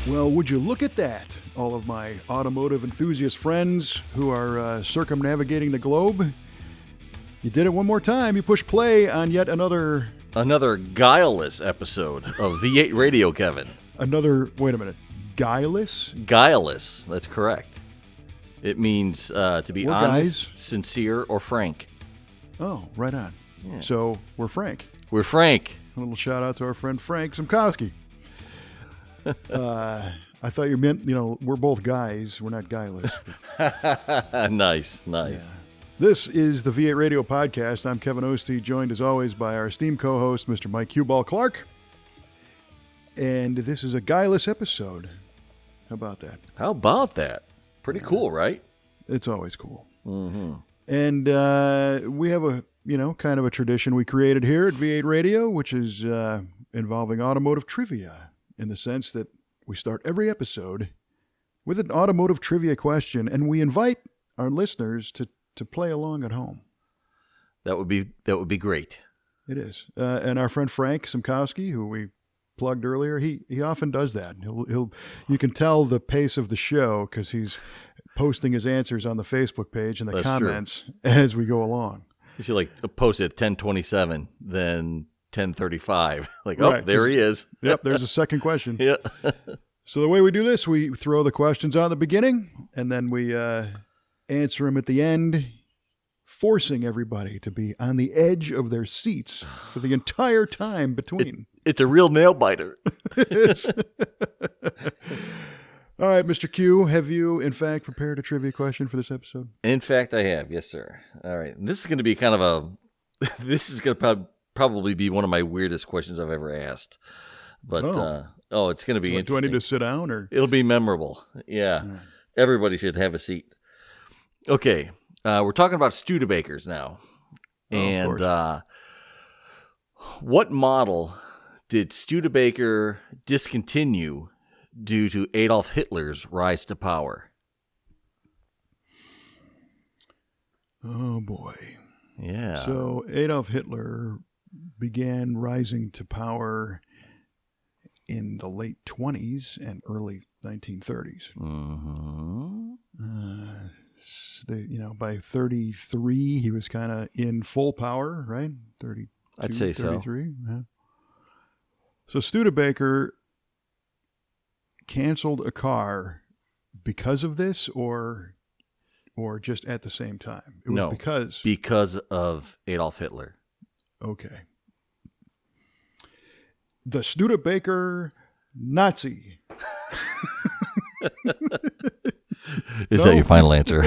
Well, would you look at that? All of my automotive enthusiast friends who are circumnavigating the globe. You did it one more time. You push play on yet another guileless episode of V8 Radio, Kevin. wait a minute, guileless? Guileless, that's correct. It means to be We're honest, guys. sincere, or frank. Oh, right on. Yeah. So we're frank. We're frank. A little shout out to our friend Frank Zimkowski. I thought you meant, we're both guys. We're not guileless. Nice. Yeah. This is the V8 Radio Podcast. I'm Kevin Ostie, joined as always by our esteemed co-host, Mr. Mike Q-Ball Clark. And this is a guileless episode. How about that? How about that? Pretty cool, right? It's always cool. Mm-hmm. And we have a, kind of a tradition we created here at V8 Radio, which is involving automotive trivia, in the sense that we start every episode with an automotive trivia question, and we invite our listeners to play along at home. That would be great. It is. And our friend Frank Zimkowski, who we plugged earlier, he often does that. You can tell the pace of the show because he's posting his answers on the Facebook page and the comments as we go along. You should post it at 10:27, then 10:35. Right, there he is. Yep, there's a second question. Yeah. So the way we do this, we throw the questions out at the beginning, and then we answer them at the end, forcing everybody to be on the edge of their seats for the entire time between. It's a real nail biter. It is. All right, Mr. Q, have you, in fact, prepared a trivia question for this episode? In fact, I have. Yes, sir. All right. This is going to be this is going to probably be one of my weirdest questions I've ever asked. But, it's going to be interesting. Do I need to sit down? Or? It'll be memorable. Yeah. Right. Everybody should have a seat. Okay. We're talking about Studebakers now. And what model did Studebaker discontinue due to Adolf Hitler's rise to power? Oh, boy. Yeah. So Adolf Hitler began rising to power in the late 20s and early 1930s. Mm-hmm. By 33, he was kind of in full power, right? 32, I'd say 33. Yeah. So Studebaker canceled a car because of this, or just at the same time? It was because of Adolf Hitler. Okay. The Studebaker Nazi. Is that your final answer?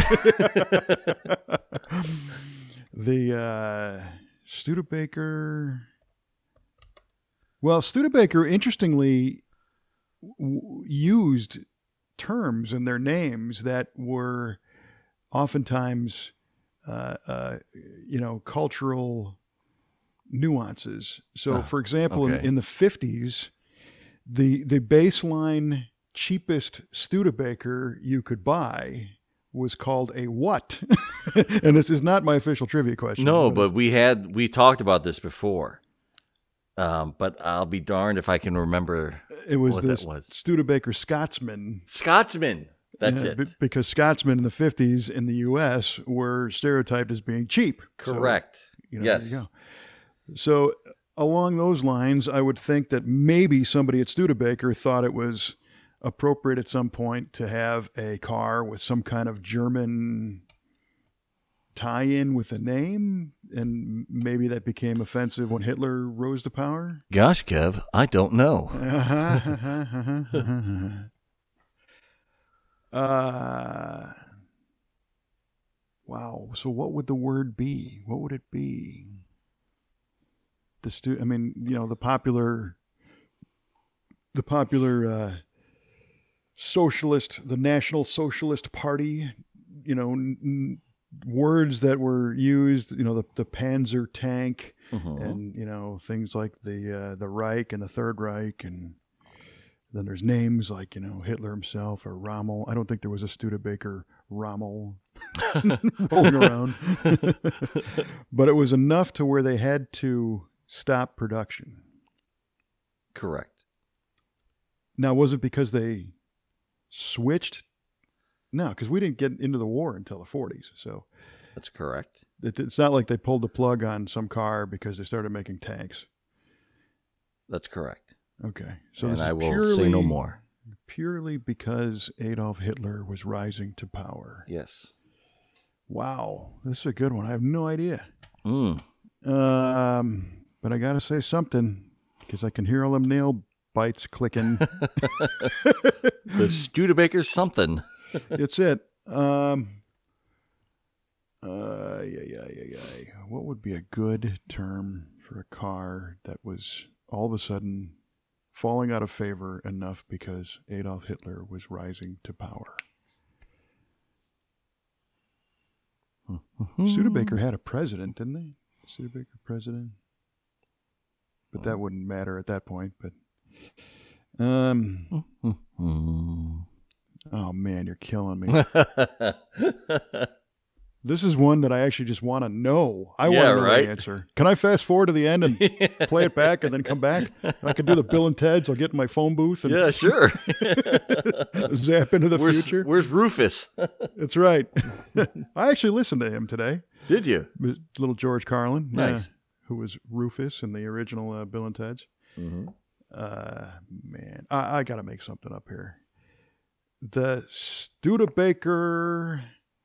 The Studebaker. Well, Studebaker, interestingly, used terms in their names that were oftentimes, cultural nuances. So, for example, in the 50s, the baseline cheapest Studebaker you could buy was called a what? And this is not my official trivia question. No, but we talked about this before. But I'll be darned if I can remember. It was what this that was. Studebaker Scotsman. Scotsman. That's it. Because Scotsmen in the 50s in the U.S. were stereotyped as being cheap. Correct. So, yes. There you go. So along those lines, I would think that maybe somebody at Studebaker thought it was appropriate at some point to have a car with some kind of German tie-in with the name, and maybe that became offensive when Hitler rose to power. Gosh, Kev, I don't know. Wow. So what would the word be? What would it be? The popular socialist, the National Socialist Party, words that were used, the Panzer tank, and things like the Reich and the Third Reich, and then there's names like Hitler himself or Rommel. I don't think there was a Studebaker Rommel rolling around, but it was enough to where they had to stop production. Correct. Now, was it because they switched? No, because we didn't get into the war until the 40s. So That's correct. it's not like they pulled the plug on some car because they started making tanks. That's correct. Okay. So And this is I will say no more. Purely because Adolf Hitler was rising to power. Yes. Wow. This is a good one. I have no idea. Mm. But I got to say something because I can hear all them nail bites clicking. The Studebaker something. It's it. Yeah. What would be a good term for a car that was all of a sudden falling out of favor enough because Adolf Hitler was rising to power? Studebaker had a president, didn't they? Studebaker president. But that wouldn't matter at that point. But, oh man, you're killing me. This is one that I actually just want to know. I want to know the answer. Can I fast forward to the end and play it back and then come back? I can do the Bill and Ted's. I'll get in my phone booth and Yeah, sure. zap into the future. Where's Rufus? That's right. I actually listened to him today. Did you? Little George Carlin. Nice. Who was Rufus in the original Bill and Ted's. Mm-hmm. Man, I got to make something up here. The Studebaker.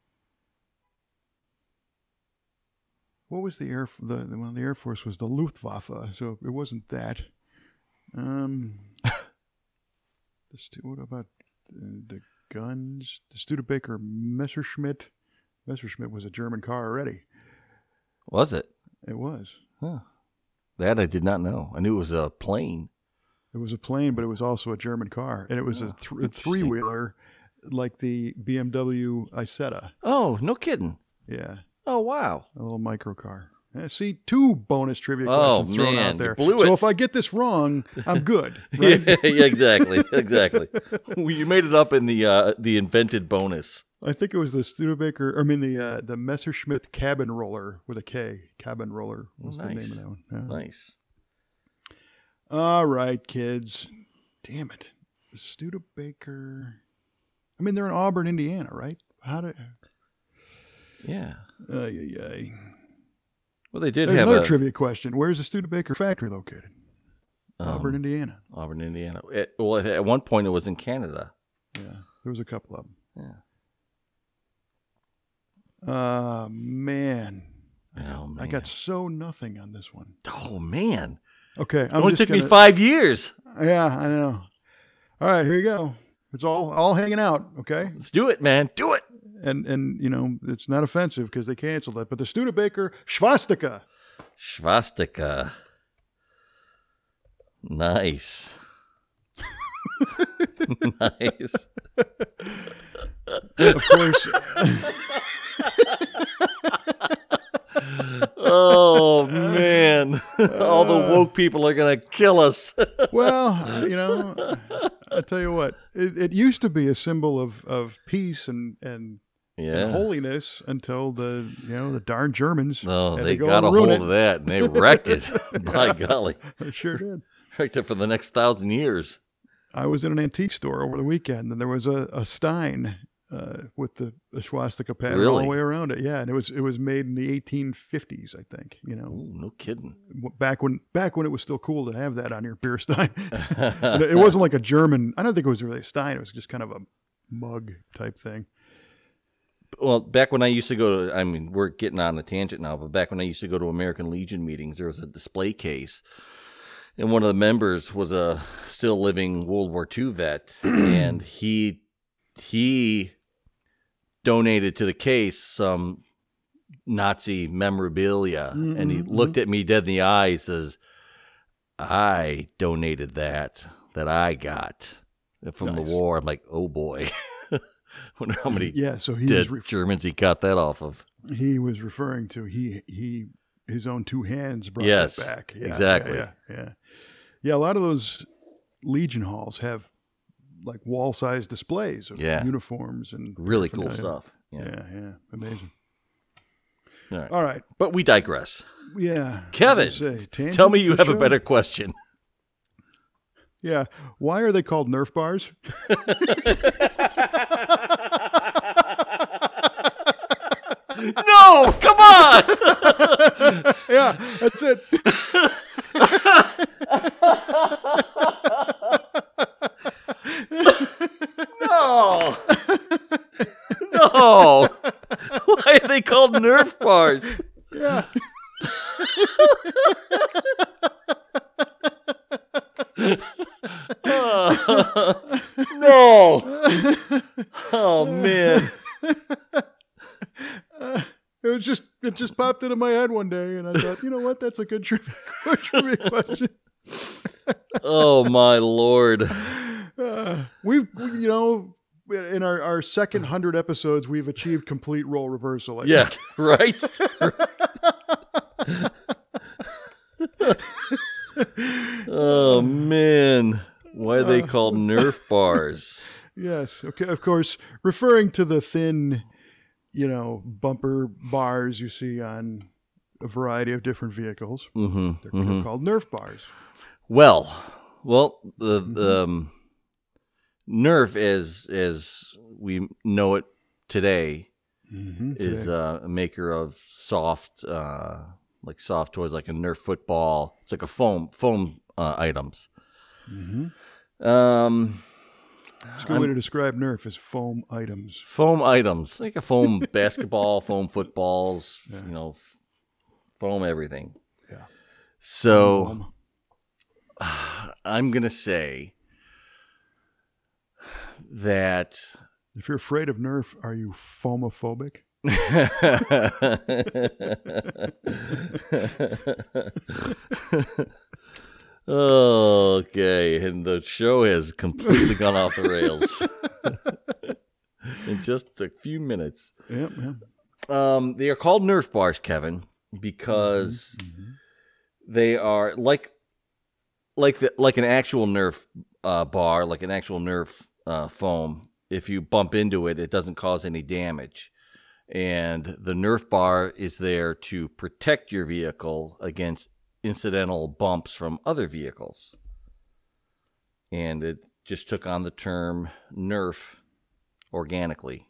What was the the Air Force was the Luftwaffe, so it wasn't that. What about the guns? The Studebaker Messerschmitt. Messerschmitt was a German car already. Was it? It was. Huh. That I did not know. I knew it was a plane. It was a plane, but it was also a German car, and it was a three-wheeler, like the BMW Isetta. Oh, no kidding. Yeah. Oh, wow. A little micro car. See, 2 bonus trivia questions thrown out there. You blew so it. if I get this wrong, I'm good. Right? Yeah, exactly. Well, you made it up in the invented bonus. I think it was the Studebaker. I mean the Messerschmitt cabin roller with a K. Cabin roller was the name of that one. Yeah. Nice. All right, kids. Damn it, the Studebaker. I mean, they're in Auburn, Indiana, right? Yeah. Well, they did There's have another trivia question. Where's the Studebaker factory located? Auburn, Indiana. Auburn, Indiana. At one point, it was in Canada. Yeah, there was a couple of them. Yeah. Man. Oh, man. I got so nothing on this one. Oh, man. Okay. It only took me 5 years. Yeah, I know. All right, here you go. It's all hanging out, okay? Let's do it, man. Do it. And you know, it's not offensive because they canceled it, but the Studebaker Swastika. Swastika. Nice. Nice. Of course. Oh, man. All the woke people are going to kill us. Well, you know, I tell you what, it used to be a symbol of peace and holiness until the darn Germans. Oh, they got a hold of that and they wrecked it. By golly. They sure did. Wrecked it for the next 1,000 years. I was in an antique store over the weekend and there was a Stein with the swastika pattern all the way around it. Yeah, and it was made in the 1850s, I think. You know, ooh, no kidding. Back when it was still cool to have that on your beer stein. It wasn't like a German. I don't think it was really a Stein. It was just kind of a mug type thing. Well, back when I used to go to, I mean, we're getting on a tangent now, but back when I used to go to American Legion meetings, there was a display case. And one of the members was a still living World War II vet, and he donated to the case some Nazi memorabilia, and he looked at me dead in the eye and says, I donated that I got from the war. I'm like, oh boy. Wonder how many dead Germans he got that off of. He was referring to his own 2 hands brought it back. Yeah, exactly. Yeah, a lot of those Legion halls have like wall-sized displays of uniforms and really cool stuff. Yeah, amazing. All right. But we digress. Yeah. Kevin, tell me you have a better question. Yeah. Why are they called Nerf bars? No, come on. Yeah, that's it. No. No. Why are they called Nerf bars? Yeah. No. Oh man. It just popped into my head one day, and I thought, you know what? That's a good trivia question. Oh my Lord. In our second 100 episodes, we've achieved complete role reversal. I Yeah, think. right? Oh man. Why are they called Nerf bars? Yes. Okay. Of course, referring to the thin, bumper bars you see on a variety of different vehicles. Mm-hmm. They're called Nerf bars. Well, the Nerf, as we know it today, is a maker of soft toys, like a Nerf football. It's like a foam items. Mm-hmm. It's a good way to describe Nerf is foam items. Foam items, like a foam basketball, foam footballs, foam everything. Yeah. So I'm going to say that if you're afraid of Nerf, are you foamophobic? Okay, and the show has completely gone off the rails in just a few minutes. Yep. They are called Nerf bars, Kevin, because they are like an actual Nerf bar, like an actual Nerf foam. If you bump into it, it doesn't cause any damage. And the Nerf bar is there to protect your vehicle against incidental bumps from other vehicles. And it just took on the term Nerf organically.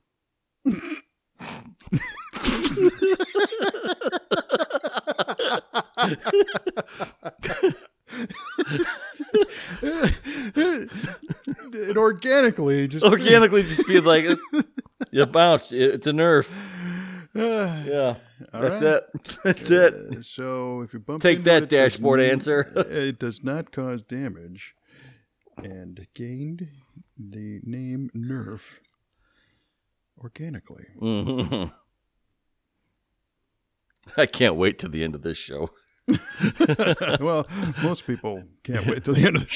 It organically just being like, you bounced. It's a Nerf. Yeah, that's right. it. That's it. So if you bump Take into that, it, dashboard answer. It does not cause damage, and gained the name Nerf organically. Mm-hmm. I can't wait to the end of this show. Well, most people can't wait till the end of the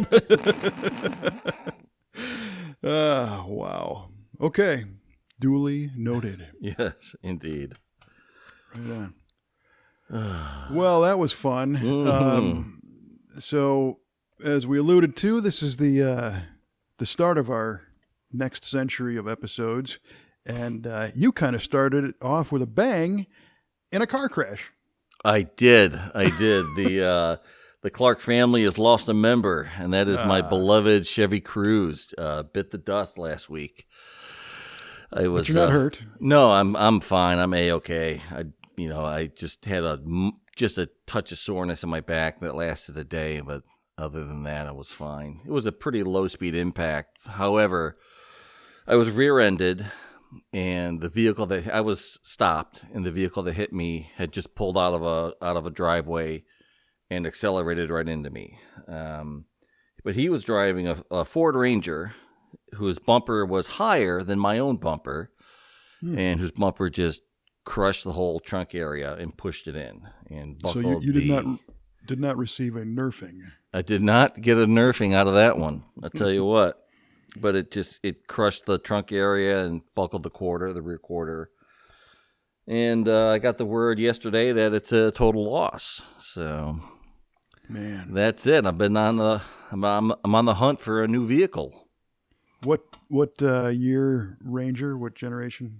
show. Wow. Okay. Duly noted. Yes, indeed. Right on. Well, that was fun. Mm-hmm. So, as we alluded to, this is the start of our next century of episodes, and you kind of started it off with a bang in a car crash. I did. The Clark family has lost a member, and that is my beloved Chevy Cruze. Bit the dust last week. But you're not hurt. No, I'm fine. I'm A-okay. I just had a touch of soreness in my back that lasted a day, but other than that, I was fine. It was a pretty low-speed impact. However, I was rear-ended, and the vehicle that I was stopped, and the vehicle that hit me had just pulled out of a driveway and accelerated right into me. But he was driving a Ford Ranger, whose bumper was higher than my own bumper, and whose bumper just crushed the whole trunk area and pushed it in and buckled. So you did not receive a nerfing. I did not get a nerfing out of that one. I'll tell you what. But it crushed the trunk area and buckled the rear quarter. And I got the word yesterday that it's a total loss. So, man, that's it. I'm on the hunt for a new vehicle. What year Ranger? What generation?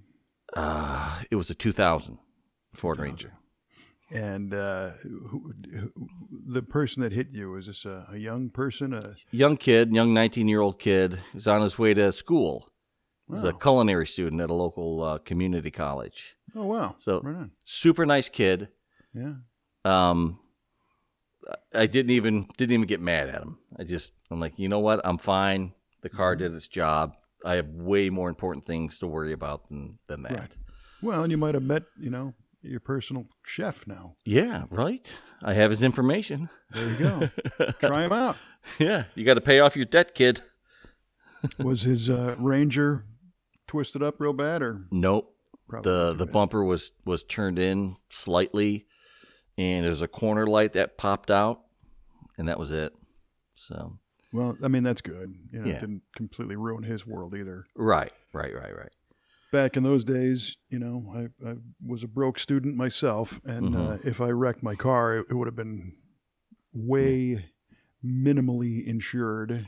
It was a 2000 Ford Ranger. And the person that hit you, is this a young person? Young 19-year-old kid. He's on his way to school. He's a culinary student at a local community college. Oh, wow. So right on. super nice kid. Yeah. I didn't even get mad at him. I'm like, you know what? I'm fine. The car did its job. I have way more important things to worry about than that. Right. Well, and you might have met, your personal chef now. Yeah, right. I have his information. There you go. Try him out. Yeah, you got to pay off your debt, kid. Was his Ranger twisted up real bad, or nope? Probably The bumper was turned in slightly, and there's a corner light that popped out, and that was it. So, well, I mean, that's good. It Yeah. didn't completely ruin his world either. right. Back in those days, I was a broke student myself, and if I wrecked my car, it would have been way minimally insured.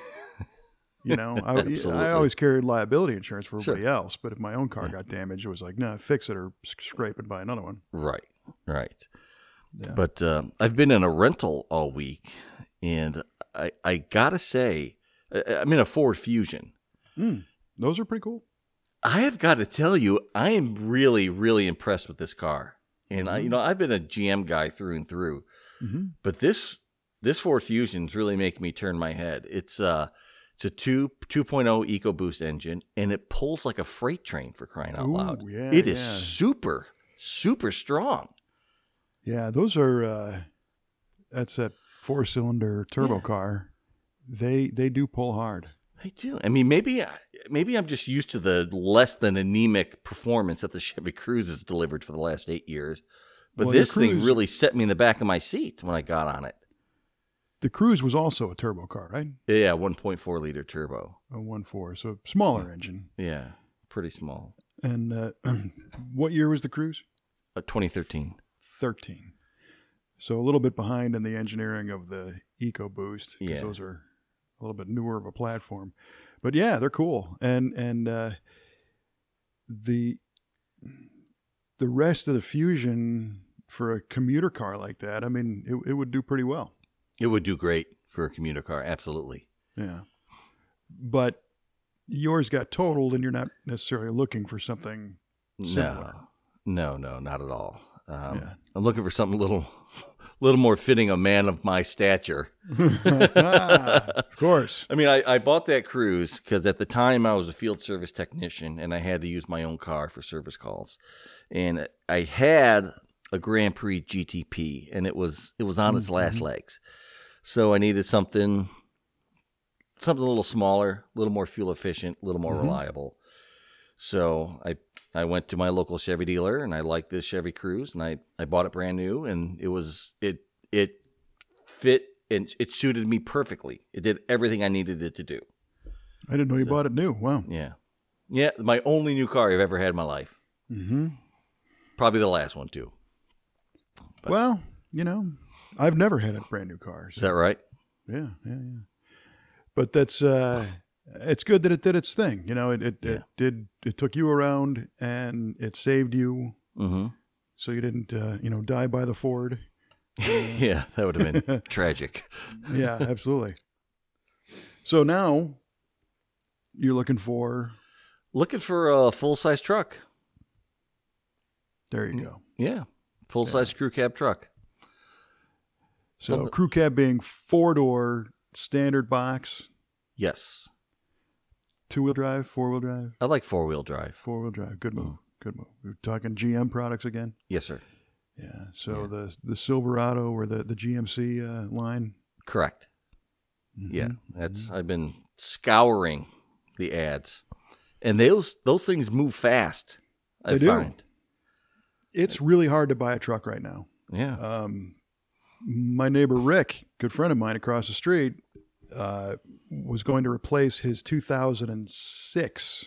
I always carried liability insurance for everybody else, but if my own car got damaged, it was like, no, fix it or scrape it, buy another one. Right. Yeah. But I've been in a rental all week, and I gotta say, I'm in a Ford Fusion. Those are pretty cool. I have got to tell you, I am really, really impressed with this car. And I've been a GM guy through and through, but this Ford Fusion's really making me turn my head. It's a 2.0 EcoBoost engine, and it pulls like a freight train, for crying out loud. Yeah, it is super, super strong. Yeah, those are that's that 4-cylinder turbo car. They do pull hard. They do. I mean, maybe I'm just used to the less than anemic performance that the Chevy Cruze has delivered for the last 8 years. But this thing really set me in the back of my seat when I got on it. The Cruze was also a turbo car, right? Yeah, 1.4 liter turbo. A 1.4, so smaller engine. Yeah, pretty small. And what year was the Cruze? 2013. 13. So a little bit behind in the engineering of the EcoBoost, because Yeah. those are a little bit newer of a platform. But yeah, they're cool. And the rest of the Fusion for a commuter car like that, I mean, it would do pretty well. It would do great for a commuter car, absolutely. Yeah. But yours got totaled, and you're not necessarily looking for something similar. No, not at all. Yeah. I'm looking for something a little more fitting a man of my stature. Of course. I mean, I bought that Cruze because at the time I was a field service technician and I had to use my own car for service calls. And I had a Grand Prix GTP, and it was on its last legs. So I needed something a little smaller, a little more fuel efficient, a little more reliable. So I went to my local Chevy dealer, and I liked this Chevy Cruze, and I bought it brand new, and it fit, and it suited me perfectly. It did everything I needed it to do. I didn't know you bought it new. Wow. Yeah, my only new car I've ever had in my life. Probably the last one too. But, well, I've never had a brand new car. So. Is that right? Yeah. But that's it's good that it did its thing. It took you around, and it saved you. So you didn't die by the Ford. Yeah, that would have been tragic. Yeah, absolutely. So now you're looking for a full-size truck. There you go. Yeah, full-size crew cab truck. So crew cab being 4-door standard box. Yes. 2-wheel drive, 4-wheel drive? I like 4-wheel drive. 4-wheel drive. Good move. Good move. We're talking GM products again? Yes, sir. Yeah. So the Silverado or the GMC line? Correct. Yeah. I've been scouring the ads. And those things move fast. They do. It's really hard to buy a truck right now. Yeah. My neighbor Rick, good friend of mine across the street, was going to replace his 2006,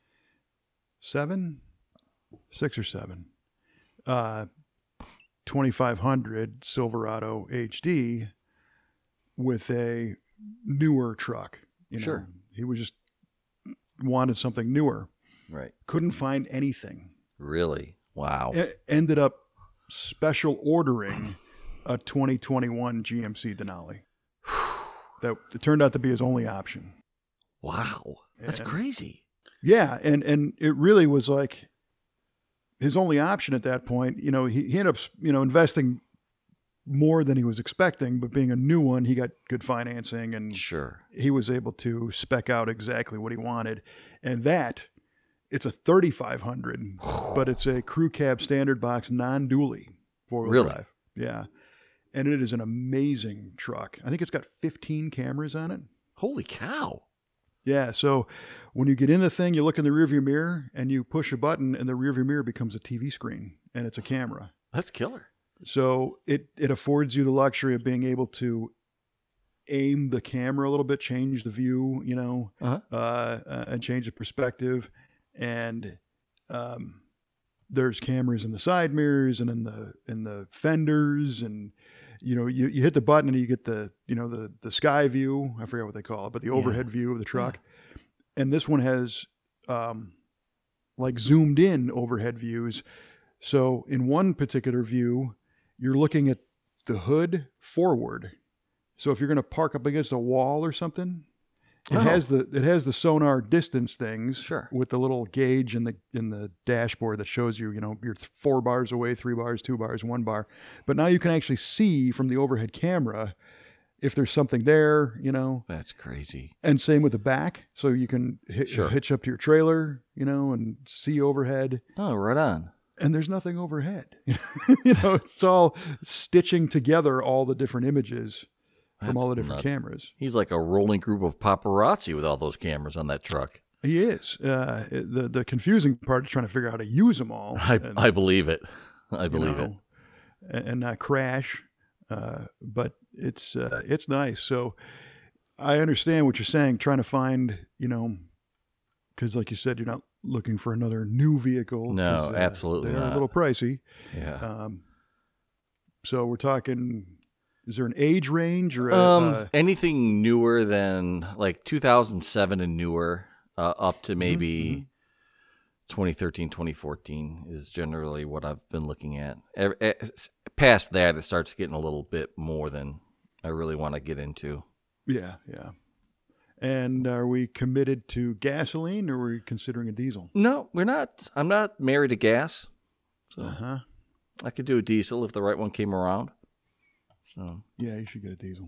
2500 Silverado HD with a newer truck. Sure. He was just wanted something newer. Right. Couldn't find anything. Really? Wow. Ended up special ordering a 2021 GMC Denali. That it turned out to be his only option. Wow. That's And- crazy. Yeah, and it really was like his only option at that point. You know, he ended up, investing more than he was expecting, but being a new one, he got good financing and Sure. he was able to spec out exactly what he wanted. And it's a 3500, but it's a crew cab standard box non-dually four-wheel Really? drive. Yeah. And it is an amazing truck. I think it's got 15 cameras on it. Holy cow. Yeah, so when you get in the thing, you look in the rearview mirror and you push a button and the rearview mirror becomes a TV screen and it's a camera. That's killer. So it affords you the luxury of being able to aim the camera a little bit, change the view, and change the perspective. And there's cameras in the side mirrors and in the fenders, and you hit the button and you get the sky view. I forget what they call it, but the overhead view of the truck. And this one has like zoomed in overhead views. So in one particular view, you're looking at the hood forward. So if you're going to park up against a wall or something, it has the sonar distance things Sure. with the little gauge in the dashboard that shows you, you're 4 bars away, 3 bars, 2 bars, 1 bar. But now you can actually see from the overhead camera if there's something there, That's crazy. And same with the back. So you can hitch up to your trailer, and see overhead. Oh, right on. And there's nothing overhead. It's all stitching together all the different images from all the different nuts. cameras. He's like a rolling group of paparazzi with all those cameras on that truck. He is. The confusing part is trying to figure out how to use them all. I believe it. I believe it. And not crash. But it's nice. So I understand what you're saying, trying to find, because like you said, you're not looking for another new vehicle. No, absolutely they're not. a little pricey. Yeah. So we're talking, is there an age range or anything newer than like 2007 and newer, up to maybe 2013, 2014 is generally what I've been looking at. Past that, it starts getting a little bit more than I really want to get into. Yeah. And are we committed to gasoline or are we considering a diesel? No, we're not. I'm not married to gas. So Uh-huh. I could do a diesel if the right one came around. So Yeah, you should get a diesel.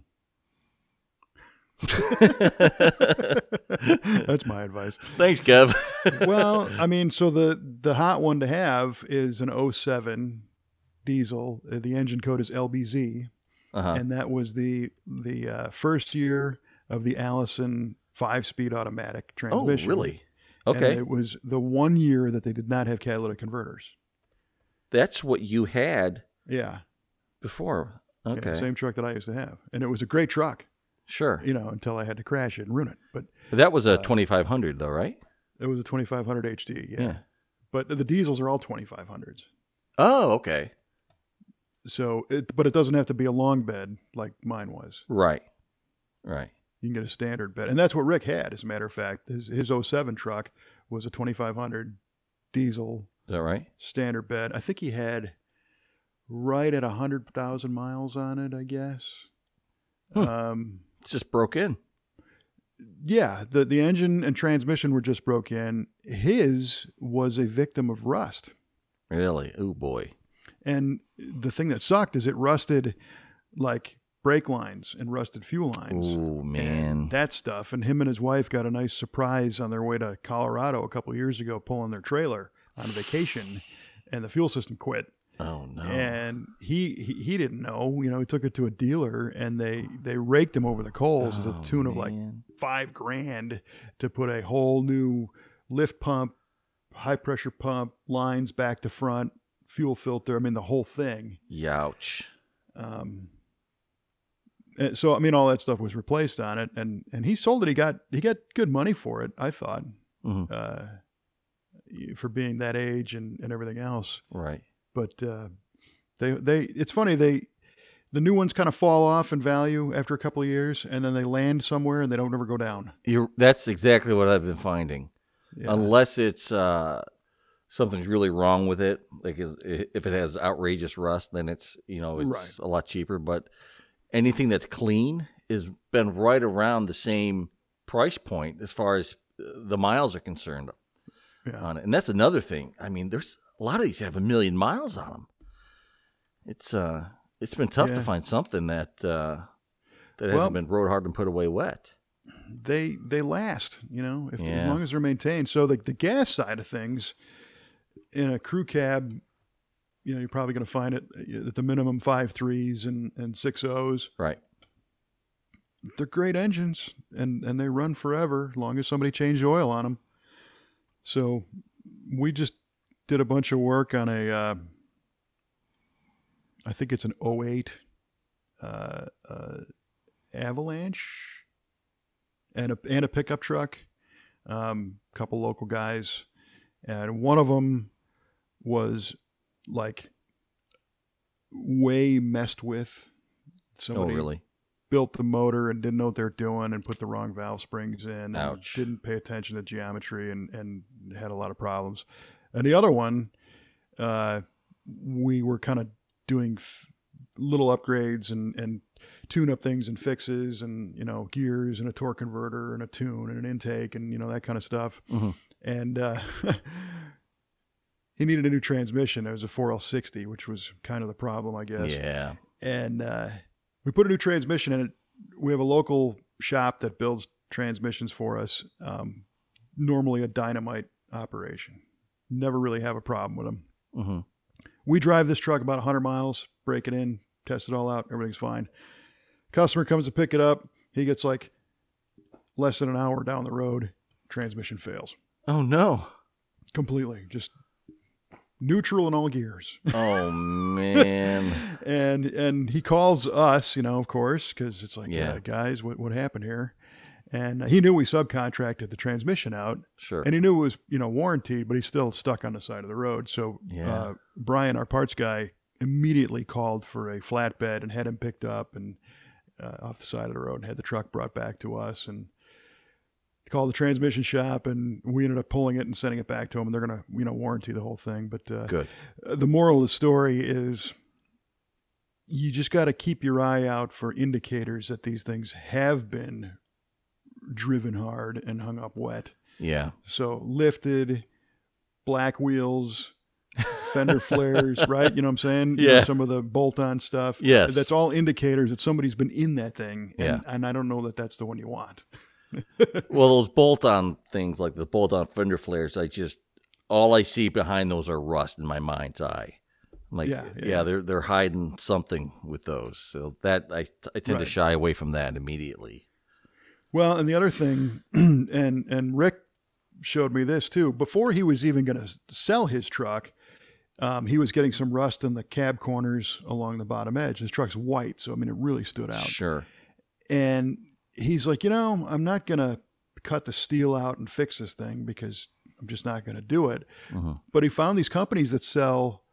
That's my advice. thanks, Kev. Well, I mean, so the hot one to have is an 07 diesel. The engine code is LBZ, and that was the first year of the Allison 5-speed automatic transmission. Oh, really? Okay. And it was the 1 year that they did not have catalytic converters. That's what you had Yeah. before. Okay. Yeah, same truck that I used to have. And it was a great truck, Sure. until I had to crash it and ruin it. But That was a 2500 though, right? it was a 2500 HD. Yeah. But the diesels are all 2500s. Oh, okay. So, but it doesn't have to be a long bed like mine was. Right. You can get a standard bed. And that's what Rick had, as a matter of fact. His 07 truck was a 2500 diesel Is that right? standard bed. I think he had right at 100,000 miles on it, I guess. It's just broke in. Yeah, the engine and transmission were just broke in. His was a victim of rust. Really? Oh, boy. And the thing that sucked is it rusted like brake lines and rusted fuel lines. Oh, man. And that stuff. And him and his wife got a nice surprise on their way to Colorado a couple of years ago, pulling their trailer on vacation, and the fuel system quit. Oh, no. And he didn't know. He took it to a dealer, and they raked him over the coals to the tune of like $5,000 to put a whole new lift pump, high pressure pump, lines back to front, fuel filter. I mean, the whole thing. Youch. So I mean, all that stuff was replaced on it, and he sold it. He got good money for it, I thought, for being that age and everything else. Right. But it's funny, the new ones kind of fall off in value after a couple of years, and then they land somewhere and they don't ever go down. That's exactly what I've been finding. Yeah. Unless it's something's really wrong with it. Like if it has outrageous rust, then it's it's a lot cheaper. But anything that's clean has been right around the same price point as far as the miles are concerned on it. And that's another thing. I mean, there's a lot of these have 1 million miles on them. It's been tough to find something that hasn't been rode hard and put away wet. They last, as long as they're maintained. So the gas side of things in a crew cab, you're probably going to find it at the minimum 5.3s and 6.0s. Right. They're great engines and they run forever as long as somebody changed oil on them. So we just did a bunch of work on I think it's an 08 Avalanche and a pickup truck. Couple local guys, and one of them was like way messed with. Somebody really? Built the motor and didn't know what they're doing and put the wrong valve springs in. Ouch. And didn't pay attention to geometry and had a lot of problems. And the other one, we were kind of doing little upgrades and tune up things and fixes and, gears and a torque converter and a tune and an intake and, that kind of stuff. Mm-hmm. And he needed a new transmission. It was a 4L60, which was kind of the problem, I guess. Yeah. And we put a new transmission in it. We have a local shop that builds transmissions for us. Normally a dynamite operation. Never really have a problem with them. Mm-hmm. We drive this truck about 100 miles, break it in, test it all out. Everything's fine. Customer comes to pick it up. He gets like less than an hour down the road. Transmission fails. Oh, no. Completely. Just neutral in all gears. Oh, man. and he calls us, of course, because it's like, Yeah. Guys, what happened here? And he knew we subcontracted the transmission out. Sure. And he knew it was, warranted, but he's still stuck on the side of the road. So Brian, our parts guy, immediately called for a flatbed and had him picked up and off the side of the road and had the truck brought back to us and called the transmission shop, and we ended up pulling it and sending it back to them, and they're going to, warranty the whole thing. But good. The moral of the story is you just got to keep your eye out for indicators that these things have been driven hard and hung up wet. Yeah. So lifted, black wheels, fender flares, right? You know what I'm saying? Yeah. Some of the bolt-on stuff. Yes. That's all indicators that somebody's been in that thing. And, Yeah. and I don't know that that's the one you want. Well, those bolt-on things, like the bolt-on fender flares, all I see behind those are rust in my mind's eye. I'm like, they're hiding something with those. So that I tend to shy away from that immediately. Well, and the other thing, and Rick showed me this too. Before he was even going to sell his truck, he was getting some rust in the cab corners along the bottom edge. His truck's white, so it really stood out. Sure. And he's like, I'm not going to cut the steel out and fix this thing because I'm just not going to do it. Mm-hmm. But he found these companies that sell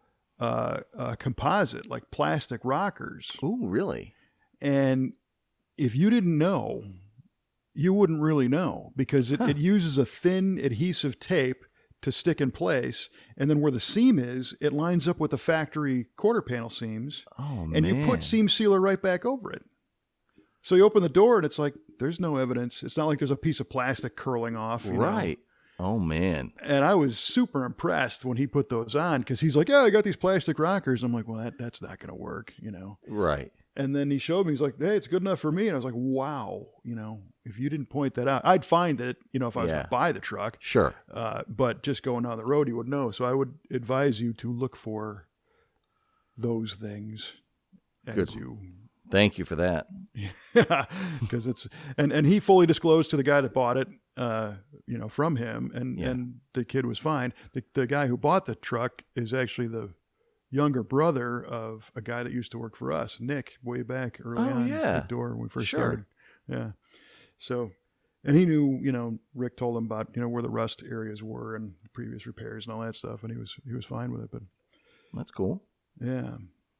composite, like plastic rockers. Ooh, really? And if you didn't know, you wouldn't really know because it uses a thin adhesive tape to stick in place. And then where the seam is, it lines up with the factory quarter panel seams. Oh, and you put seam sealer right back over it. So you open the door and it's like, there's no evidence. It's not like there's a piece of plastic curling off. Right. Oh, man. And I was super impressed when he put those on because he's like, I got these plastic rockers. I'm like, well, that's not going to work, Right. And then he showed me, he's like, hey, it's good enough for me. And I was like, wow, if you didn't point that out, I'd find it, if I was going to buy the truck. Sure. But just going down the road, you would know. So I would advise you to look for those things as you... Thank you for that. Because it's and he fully disclosed to the guy that bought it, from him, and the kid was fine. The guy who bought the truck is actually the younger brother of a guy that used to work for us, Nick, way back early on at the door when we first started. Yeah. So, and he knew, Rick told him about where the rust areas were and previous repairs and all that stuff, and he was fine with it. But that's cool. Yeah.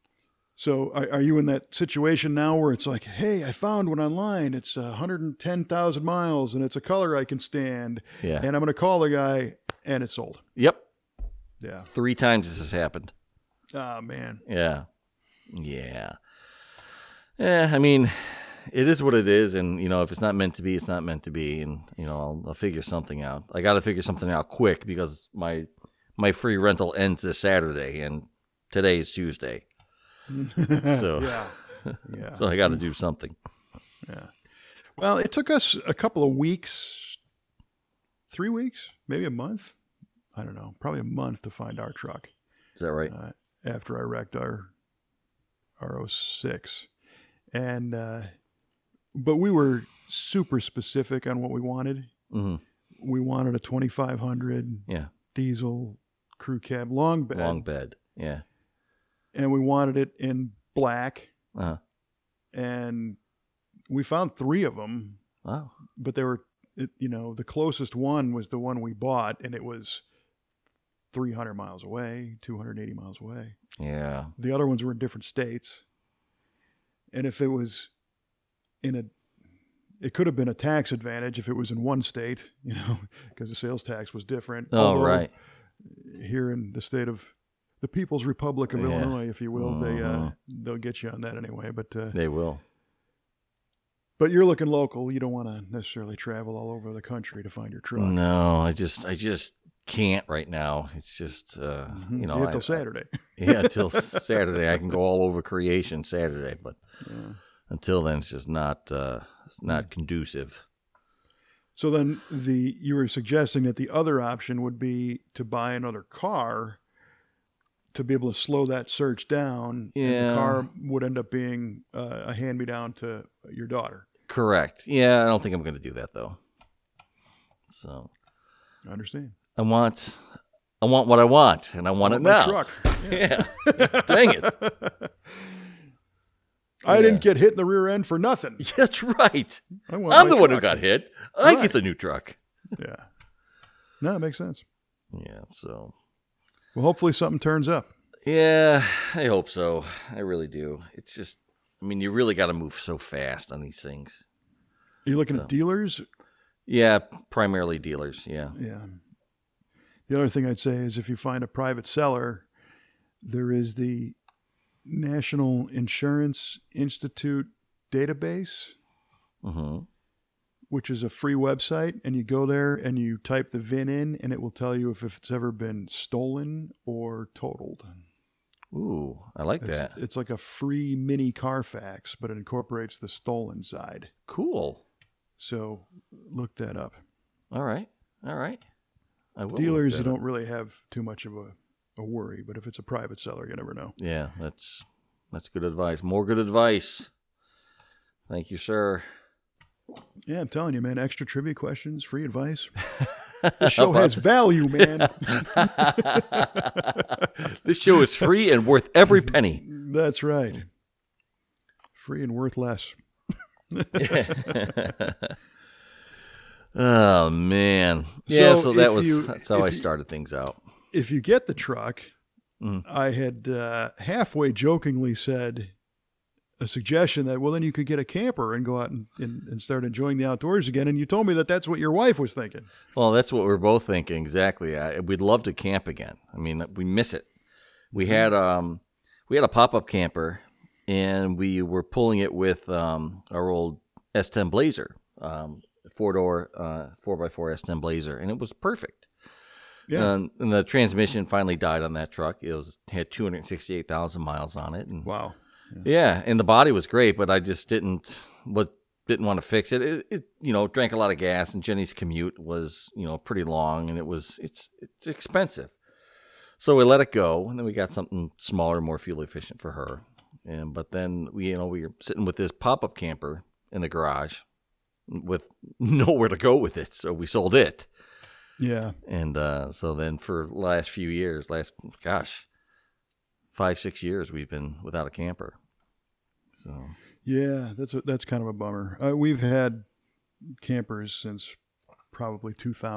So are you in that situation now where it's like, hey, I found one online. It's 110,000 miles and it's a color I can stand. Yeah. And I'm going to call the guy and it's sold. Yep. Yeah. 3 times this has happened. Oh, man. Yeah. Yeah. I mean, it is what it is, and if it's not meant to be, it's not meant to be, and I'll figure something out. I got to figure something out quick because my free rental ends this Saturday, and today is Tuesday. So yeah. So I got to do something. Yeah. Well, it took us a couple of weeks, 3 weeks, maybe a month. I don't know, probably a month to find our truck. Is that right? After I wrecked our 06. And, but we were super specific on what we wanted. Mm-hmm. We wanted a 2500 diesel crew cab, long bed. Long bed, yeah. And we wanted it in black. Uh-huh. And we found 3 of them. Wow. But they were, the closest one was the one we bought, and it was 300 miles away, 280 miles away. Yeah. The other ones were in different states. And if it was it could have been a tax advantage if it was in one state, because the sales tax was different. Oh, although right. Here in the state of the People's Republic of Illinois, if you will, they'll get you on that anyway. But they will. But you're looking local. You don't want to necessarily travel all over the country to find your truck. No, I just can't right now. It's just till Saturday. Until Saturday. I can go all over creation Saturday, but until then, it's just not conducive. So then you were suggesting that the other option would be to buy another car to be able to slow that search down. Yeah. And the car would end up being a hand-me-down to your daughter. Correct. Yeah, I don't think I'm going to do that, though. So I understand. I want what I want, and I want it now. Truck. Yeah. Dang it. I didn't get hit in the rear end for nothing. That's right. I'm the one who got hit. I get the new truck. Yeah. No, it makes sense. Yeah, so. Well, hopefully something turns up. Yeah, I hope so. I really do. It's just, you really got to move so fast on these things. Are you looking at dealers? Yeah, primarily dealers, yeah. Yeah. The other thing I'd say is if you find a private seller, there is the National Insurance Institute database, which is a free website, and you go there and you type the VIN in, and it will tell you if it's ever been stolen or totaled. Ooh, I like that. It's like a free mini Carfax, but it incorporates the stolen side. Cool. So look that up. All right. I will. Dealers, you don't really have too much of a worry, but if it's a private seller, you never know. Yeah, that's good advice. More good advice. Thank you, sir. Yeah, I'm telling you, man. Extra trivia questions, free advice. The show has value, man. This show is free and worth every penny. That's right. Free and worth less. Oh man. Yeah, so that's how I started things out. If you get the truck, I had halfway jokingly said a suggestion that, well, then you could get a camper and go out and start enjoying the outdoors again. And you told me that that's what your wife was thinking. Well, that's what we're both thinking. Exactly. We'd love to camp again. We miss it. We had a pop-up camper, and we were pulling it with our old S10 Blazer, 4-door 4x4 S10 Blazer, and it was perfect. Yeah. And the transmission finally died on that truck. It had 268,000 miles on it. And wow. Yeah, and the body was great, but I just didn't want to fix it. It drank a lot of gas, and Jenny's commute was pretty long, and it's expensive. So we let it go, and then we got something smaller, more fuel efficient for her. But then we were sitting with this pop-up camper in the garage with nowhere to go with it, so we sold it. Yeah. And so then for the last 5-6 years, we've been without a camper. So yeah, that's kind of a bummer. We've had campers since probably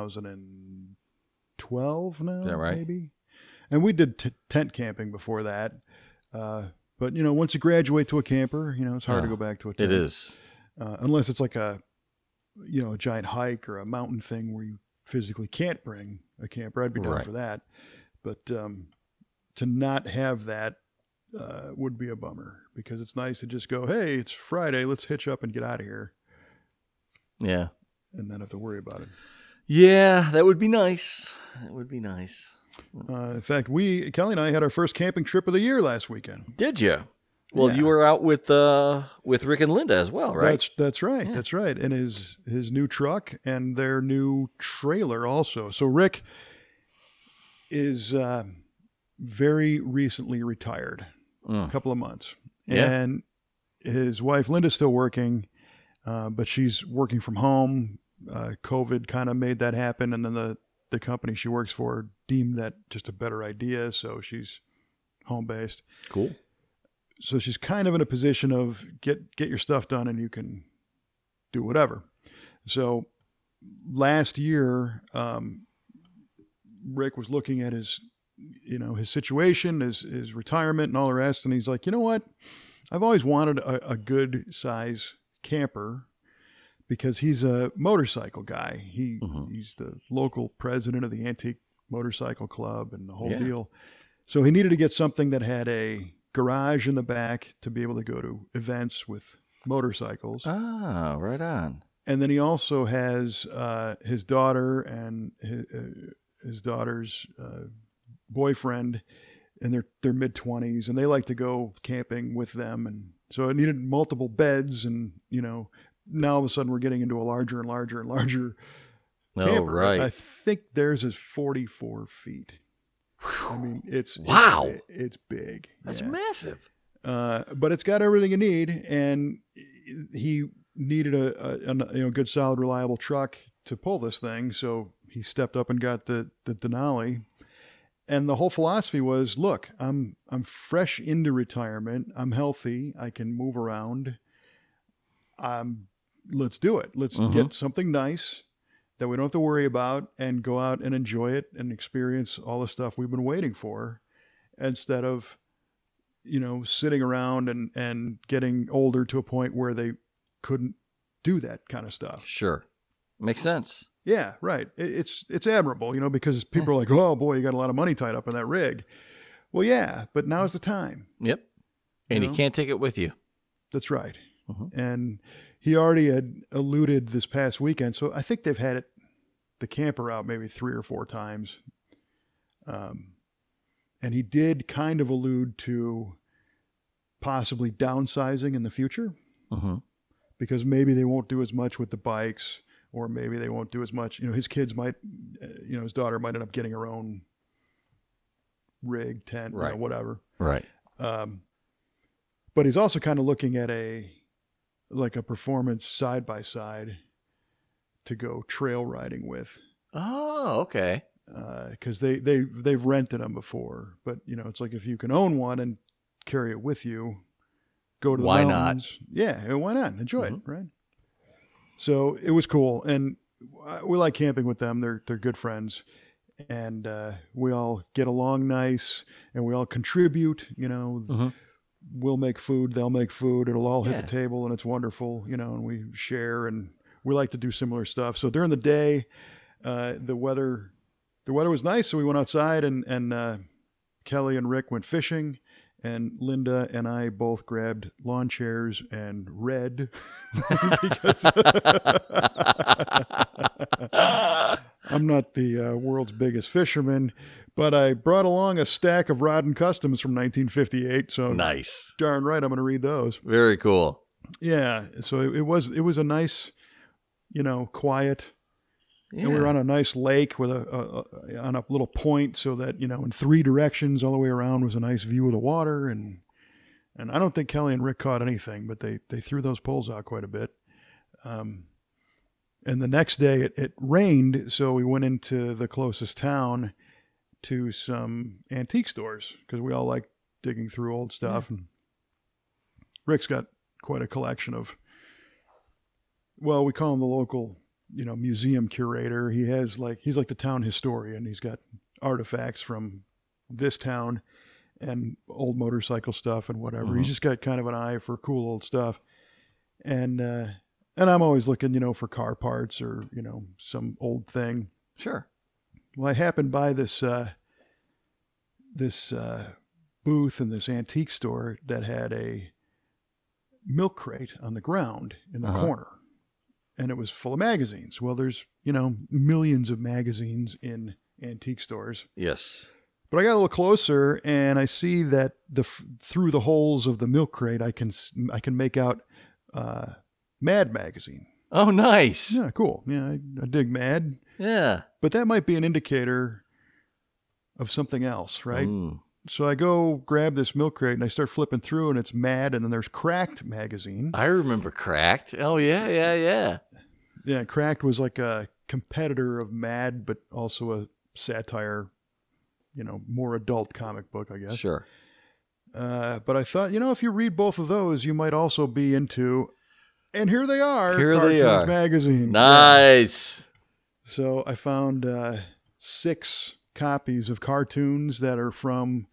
2012 now. Is that right? Maybe. And we did tent camping before that. But once you graduate to a camper, it's hard to go back to a tent. It is. Unless it's like a giant hike or a mountain thing where you physically can't bring a camper. I'd be down for that. But to not have that would be a bummer, because it's nice to just go, hey, it's Friday, let's hitch up and get out of here. Yeah. And not have to worry about it. Yeah, that would be nice. That would be nice. In fact, Kelly and I had our first camping trip of the year last weekend. Did you? Well, Yeah. you were out with Rick and Linda as well, right? That's right. Yeah. That's right. And his new truck and their new trailer also. So Rick is very recently retired, a couple of months. Yeah. And his wife Linda's still working, but she's working from home. COVID kind of made that happen, and then the company she works for deemed that just a better idea, so she's home based. Cool. So she's kind of in a position of get your stuff done and you can do whatever. So last year, Rick was looking at his situation, his retirement and all the rest. And he's like, you know what? I've always wanted a good size camper, because he's a motorcycle guy. He's the local president of the Antique Motorcycle Club and the whole deal. So he needed to get something that had a garage in the back to be able to go to events with motorcycles. Ah, right on. And then he also has his daughter and his daughter's boyfriend in their mid-20s, and they like to go camping with them. And so it needed multiple beds, and now all of a sudden we're getting into a larger and larger and larger camper. Right. I think theirs is 44 feet. I mean, it's big. That's Yeah. massive. But it's got everything you need, and he needed a good, solid, reliable truck to pull this thing. So he stepped up and got the Denali. And the whole philosophy was, look, I'm fresh into retirement. I'm healthy. I can move around. Let's do it. Let's get something nice that we don't have to worry about, and go out and enjoy it and experience all the stuff we've been waiting for, instead of, sitting around and getting older to a point where they couldn't do that kind of stuff. Sure. Makes sense. Yeah, right. It's admirable, because people are like, oh boy, you got a lot of money tied up in that rig. Well, yeah, but now's the time. Yep. And you can't take it with you. That's right. And he already had alluded this past weekend, so I think they've had the camper out maybe 3 or 4 times. And he did kind of allude to possibly downsizing in the future, because maybe they won't do as much with the bikes, or maybe they won't do as much. His kids might, his daughter might end up getting her own rig, tent, whatever. Right. But he's also kind of looking at a performance side by side to go trail riding with. Oh, okay. Because they've rented them before, but it's like, if you can own one and carry it with you, go to the mountains. Yeah, why not? Enjoy it, right? So it was cool, and we like camping with them. They're good friends, and we all get along nice, and we all contribute. We'll make food, they'll make food. It'll all hit the table, and it's wonderful. And we share, and we like to do similar stuff. So during the day, the weather was nice, so we went outside, and Kelly and Rick went fishing. And Linda and I both grabbed lawn chairs and read, because I'm not the world's biggest fisherman, but I brought along a stack of Rod and Customs from 1958. So nice. Darn right, I'm going to read those. Very cool. Yeah. So it was a nice, quiet. Yeah. And we were on a nice lake with on a little point, so that, in 3 directions all the way around was a nice view of the water. And I don't think Kelly and Rick caught anything, but they threw those poles out quite a bit. And the next day it rained, so we went into the closest town to some antique stores, because we all like digging through old stuff. Yeah. And Rick's got quite a collection of, well, we call him the local museum curator. He's like the town historian. He's got artifacts from this town and old motorcycle stuff and whatever. He's just got kind of an eye for cool old stuff. And I'm always looking, for car parts or, some old thing. Sure. Well, I happened by this this booth in this antique store that had a milk crate on the ground in the corner, and it was full of magazines. Well, there's, millions of magazines in antique stores. Yes. But I got a little closer, and I see that through the holes of the milk crate, I can make out Mad magazine. Oh, nice. Yeah, cool. Yeah, I dig Mad. Yeah. But that might be an indicator of something else, right? Mm. So I go grab this milk crate, and I start flipping through, and it's Mad, and then there's Cracked magazine. I remember Cracked. Oh, yeah. Yeah, Cracked was like a competitor of Mad, but also a satire, more adult comic book, I guess. Sure. But I thought, if you read both of those, you might also be into, and here they are, Here Cartoons they are. Magazine. Nice. Yeah. So I found 6 copies of cartoons that are from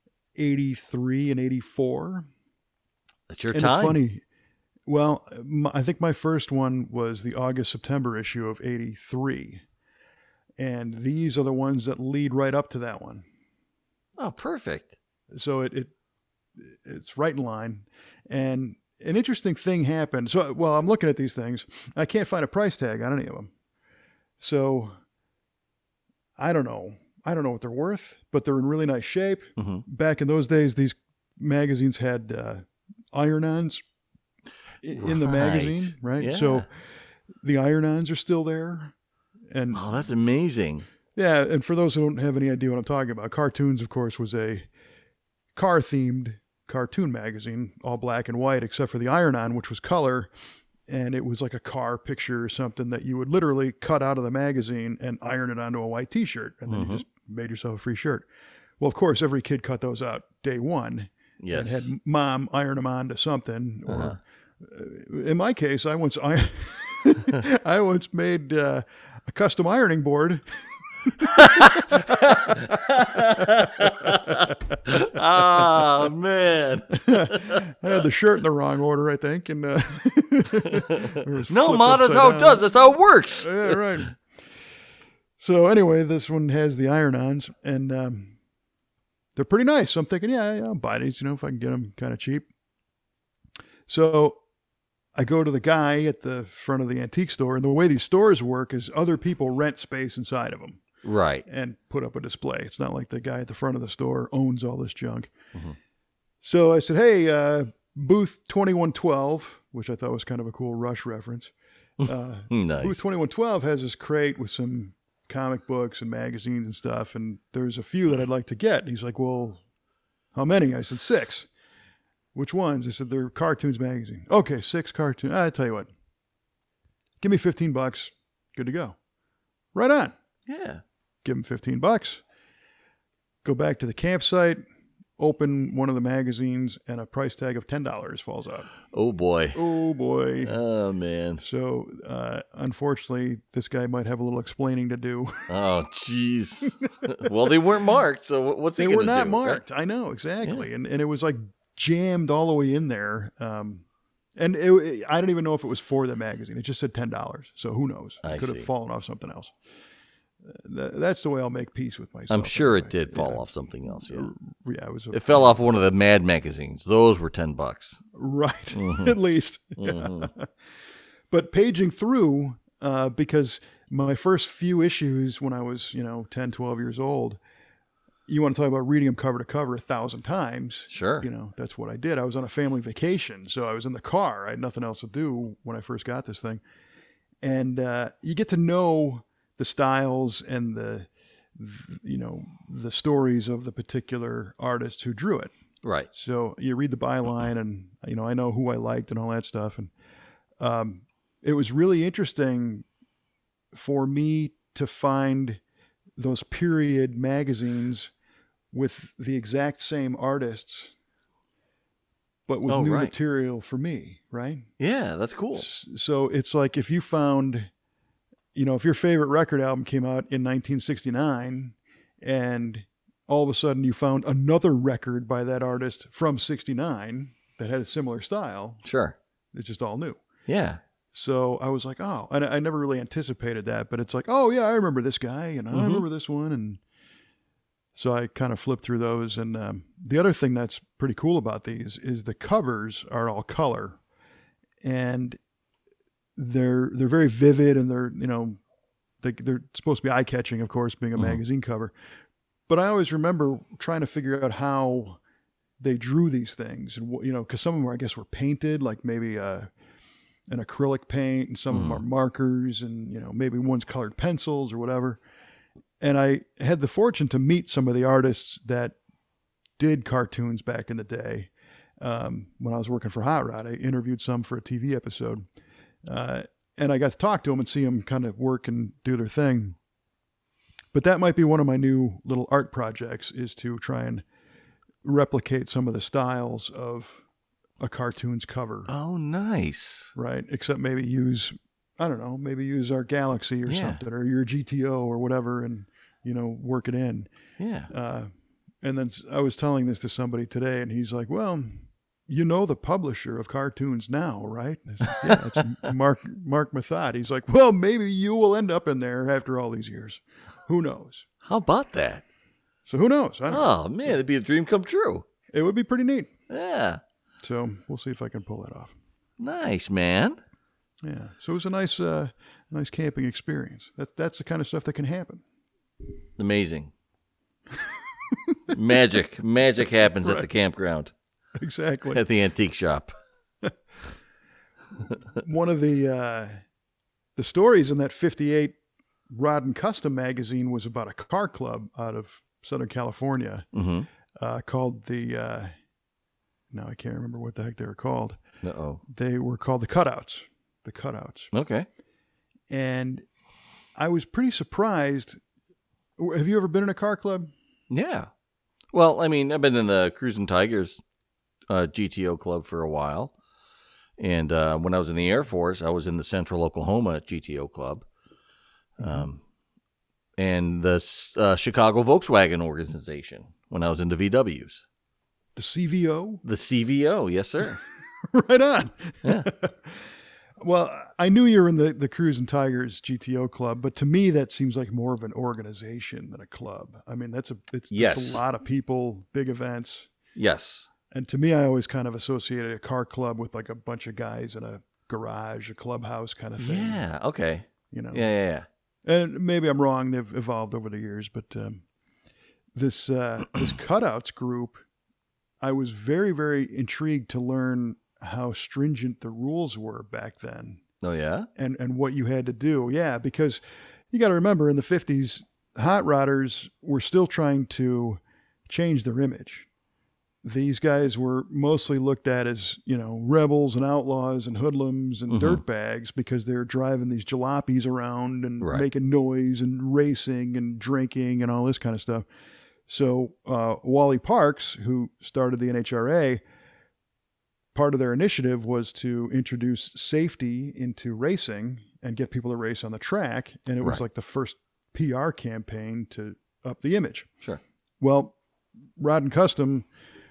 83 and 84. That's your And time. it's funny. Well, I think my first one was the August-September issue of 83. And these are the ones that lead right up to that one. Oh, perfect. So it's right in line. And an interesting thing happened. So, well, I'm looking at these things. I can't find a price tag on any of them. So I don't know. I don't know what they're worth, but they're in really nice shape. Mm-hmm. Back in those days, these magazines had iron-ons in the magazine, right? Yeah. So the iron-ons are still there. And Oh, that's amazing. yeah, and for those who don't have any idea what I'm talking about, Cartoons, of course, was a car-themed cartoon magazine, all black and white, except for the iron-on, which was color, and it was like a car picture or something that you would literally cut out of the magazine and iron it onto a white T-shirt, and then you just made yourself a free shirt. Well, of course, every kid cut those out day one, Yes. and had mom iron them onto something. Or in my case, I once made a custom ironing board. Oh, man. I had the shirt in the wrong order, I think, and No, Ma, that's how it does. That's how it works. Yeah, right. So anyway, this one has the iron-ons, and they're pretty nice. So I'm thinking, yeah, I'll buy these, if I can get them kind of cheap. So I go to the guy at the front of the antique store, and the way these stores work is other people rent space inside of them. Right. And put up a display. It's not like the guy at the front of the store owns all this junk. Mm-hmm. So I said, hey, booth 2112, which I thought was kind of a cool Rush reference. Nice. Booth 2112 has this crate with some comic books and magazines and stuff, and there's a few that I'd like to get. And he's like, well, how many? I said, 6. Which ones? I said, they're Cartoons magazine. Okay, 6 cartoons. I tell you what, give me $15. Good to go. Right on. Yeah. Give him $15. Go back to the campsite, open one of the magazines, and a price tag of $10 falls out. Oh, boy. Oh, boy. Oh, man. So, unfortunately, this guy might have a little explaining to do. Oh, jeez. Well, they weren't marked, so what's he They going were to do? not marked. I know, exactly. Yeah. And it was like jammed all the way in there. And I don't even know if it was for the magazine. It just said $10. So who knows? It could have fallen off something else. That's the way I'll make peace with myself. I'm sure anyway. it did fall off something else. Yeah, it fell off one of the Mad magazines. Those were $10. Right, at least. Mm-hmm. But paging through, because my first few issues when I was 10, 12 years old, you want to talk about reading them cover to cover 1,000 times. Sure. That's what I did. I was on a family vacation, so I was in the car. I had nothing else to do when I first got this thing, and you get to know the styles and the stories of the particular artists who drew it. Right. So you read the byline, and I know who I liked and all that stuff, and it was really interesting for me to find those period magazines with the exact same artists, but with new material for me. Right? Yeah, that's cool. So it's like if you found. If your favorite record album came out in 1969 and all of a sudden you found another record by that artist from 69 that had a similar style. Sure. It's just all new. Yeah. So I was like, oh, and I never really anticipated that, but it's like, oh yeah, I remember this guy and I remember this one. And So I kind of flipped through those. And the other thing that's pretty cool about these is the covers are all color. And they're very vivid, and they're, they're supposed to be eye-catching, of course, being a magazine cover. But I always remember trying to figure out how they drew these things. And, because some of them, I guess, were painted, like maybe an acrylic paint, and some of them are markers, and, maybe one's colored pencils or whatever. And I had the fortune to meet some of the artists that did cartoons back in the day. When I was working for Hot Rod, I interviewed some for a TV episode. And I got to talk to them and see them kind of work and do their thing. But that might be one of my new little art projects, is to try and replicate some of the styles of a cartoon's cover. Oh, nice. Right. Except maybe use our Galaxy or something, or your GTO or whatever, and, work it in. Yeah. And then I was telling this to somebody today, and he's like, well, the publisher of cartoons now, right? I said, yeah, it's Mark Mathot. He's like, well, maybe you will end up in there after all these years. Who knows? How about that? So who knows? I don't know. Man, it'd be a dream come true. It would be pretty neat. Yeah. So we'll see if I can pull that off. Nice, man. Yeah. So it was a nice camping experience. That's the kind of stuff that can happen. Amazing. Magic happens at the campground. Exactly. At the antique shop. One of the stories in that 58 Rod and Custom magazine was about a car club out of Southern California called the, now I can't remember what the heck they were called. Uh-oh. They were called the Cutouts. The Cutouts. Okay. And I was pretty surprised. Have you ever been in a car club? Yeah. Well, I mean, I've been in the Cruising Tigers GTO club for a while. And when I was in the Air Force, I was in the Central Oklahoma GTO club. And the Chicago Volkswagen organization when I was in the VWs. The CVO? The CVO, yes, sir. Right on. Yeah. Well, I knew you were in the Cruising Tigers GTO club, but to me that seems like more of an organization than a club. I mean, it's a lot of people, big events. Yes. And to me, I always kind of associated a car club with like a bunch of guys in a garage, a clubhouse kind of thing. Yeah. Okay. Yeah. And maybe I'm wrong. They've evolved over the years, but this Cutouts group, I was very, very intrigued to learn how stringent the rules were back then. Oh, yeah? And what you had to do. Yeah, because you got to remember, in the 50s, hot rodders were still trying to change their image. These guys were mostly looked at as, rebels and outlaws and hoodlums and dirtbags, because they're driving these jalopies around and making noise and racing and drinking and all this kind of stuff. So Wally Parks, who started the NHRA, part of their initiative was to introduce safety into racing and get people to race on the track. And it was like the first PR campaign to up the image. Sure. Well, Rod and Custom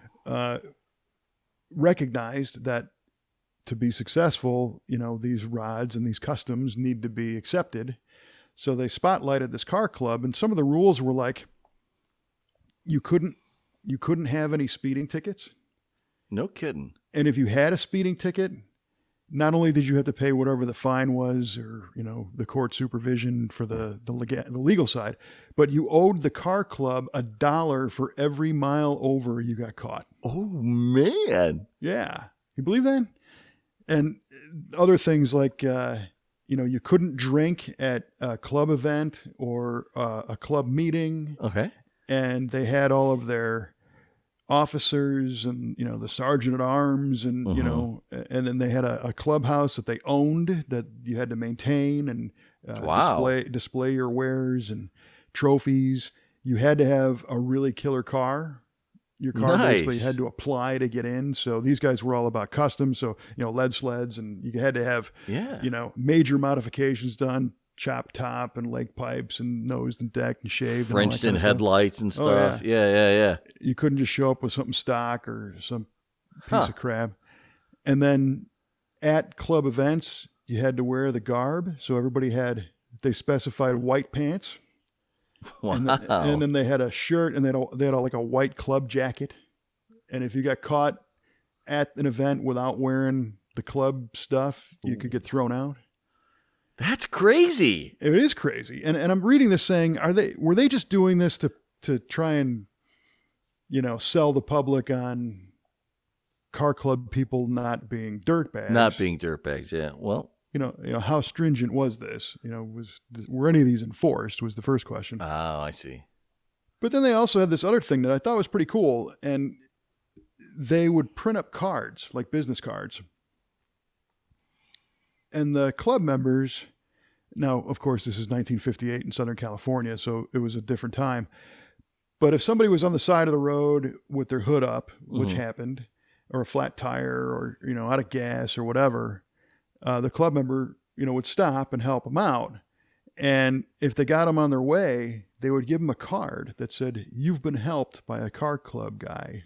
recognized that to be successful, these rods and these customs need to be accepted. So they spotlighted this car club, and some of the rules were like, you couldn't have any speeding tickets. No kidding. And if you had a speeding ticket, not only did you have to pay whatever the fine was, or the court supervision for the legal side, but you owed the car club $1 for every mile over you got caught. Oh man! Yeah, you believe that? And other things like you couldn't drink at a club event or a club meeting. Okay. And they had all of their officers and the sergeant at arms and and then they had a clubhouse that they owned that you had to maintain and display your wares and trophies. You had to have a really killer car. Your car basically had to apply to get in. So these guys were all about custom. So lead sleds, and you had to have major modifications done. Chop top and leg pipes and nosed and decked and shaved. Frenched in headlights and stuff. Oh, yeah. You couldn't just show up with something stock or some piece of crap. And then at club events, you had to wear the garb. So they specified white pants Wow. And then they had a shirt, and they had like a white club jacket. And if you got caught at an event without wearing the club stuff, you could get thrown out. That's crazy. It is crazy. And I'm reading this saying, were they just doing this to try and, sell the public on car club people not being dirtbags? Not being dirtbags, yeah. Well, how stringent was this? Were any of these enforced? Was the first question. Oh, I see. But then they also had this other thing that I thought was pretty cool, and they would print up cards, like business cards. And the club members, now, of course, this is 1958 in Southern California, so it was a different time. But if somebody was on the side of the road with their hood up, which happened, or a flat tire, or, out of gas or whatever, the club member, would stop and help them out. And if they got them on their way, they would give them a card that said, "You've been helped by a car club guy."